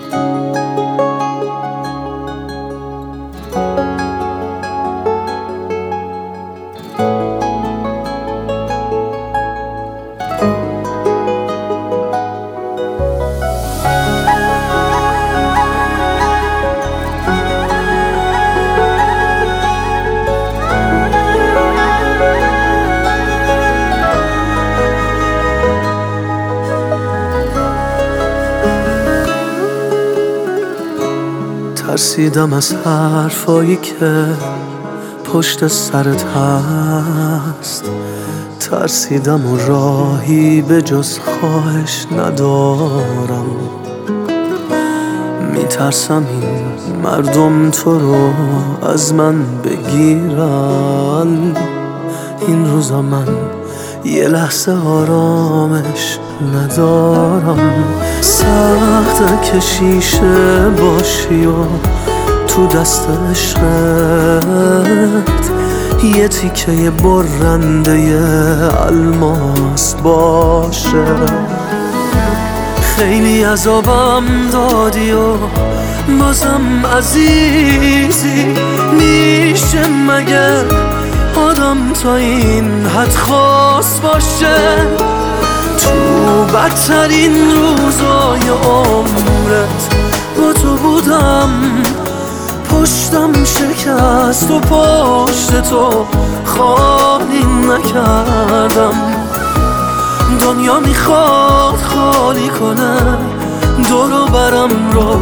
ترسیدم از حرفایی که پشت سرت هست، ترسیدم و راهی به جز خواهش ندارم. میترسم این مردم تو رو از من بگیرن. این روزا من یه لحظه آرامش ندارم. سخته که شیشه باشی و تو دست عشقت یه تیکه برنده الماس باشه. خیلی عذابم دادی و بازم عزیزی، میشه مگه آدم تا این حد خاص باشه؟ تو بدترین روزای عمرت با تو بودم، پشتم شکست و پشت تو خالی نکردم. دنیا میخواد خالی کنه دور و برم رو،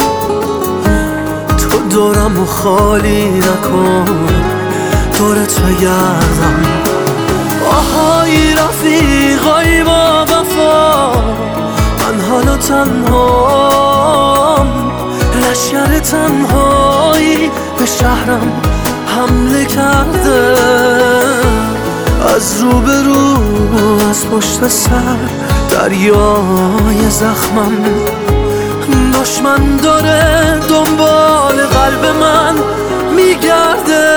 تو دورم و خالی نکن، دورت بگردم. آهای رفیقای با وفا، من حالا تنهام. لشکر تنهایی به شهرم حمله کرده، از رو به رو از پشت سر دریای زخمم. دشمن داره دنبال قلب من میگرده.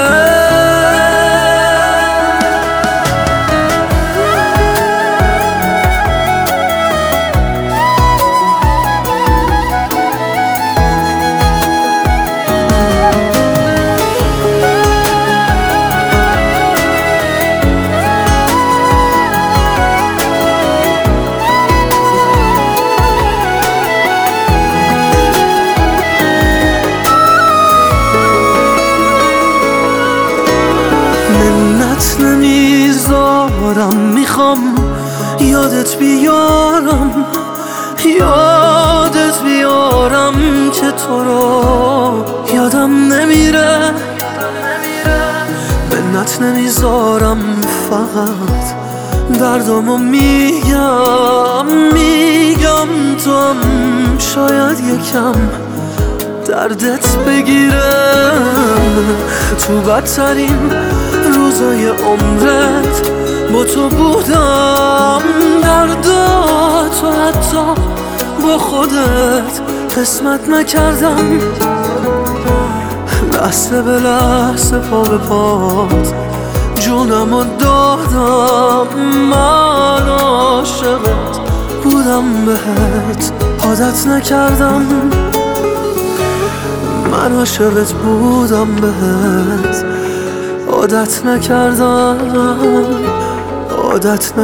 نمیذارم، میخوام یادت بیارم، یادت بیارم که تو رو یادم نمیره. منت نمیذارم، فقط دردامو میگم تو هم شاید یکم دردت بگیره. تو بدترین روزای عمرت با تو بودم، درداتو حتی با خودت قسمت نکردم. لحظه به لحظه پا به پات جونمو دادم. من عاشقت بودم، بهت عادت نکردم. من عاشقت بودم، بهت عادت نکردم. عادت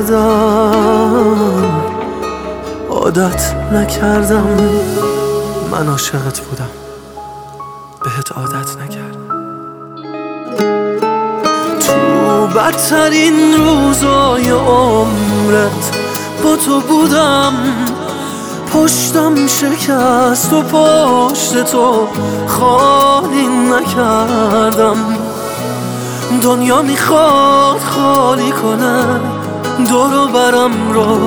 نکردم. من عاشقت بودم، بهت عادت نکردم. تو بدترین روزای عمرت با تو بودم، پشتم شکست و پشت تو خالی نکردم. دنیا میخواد خالی کنه دور و برم رو،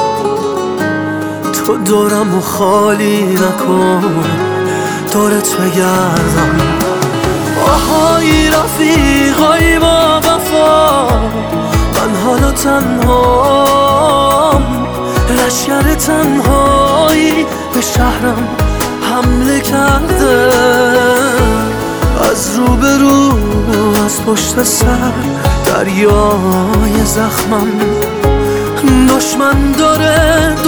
تو دورم و خالی نکن، دورت بگردم. آهای رفیقای با وفا، من حالا تنهام. لشکر تنهایی به شهرم حمله کرده، از رو به رو از پشت سر دریای زخمم. دشمن داره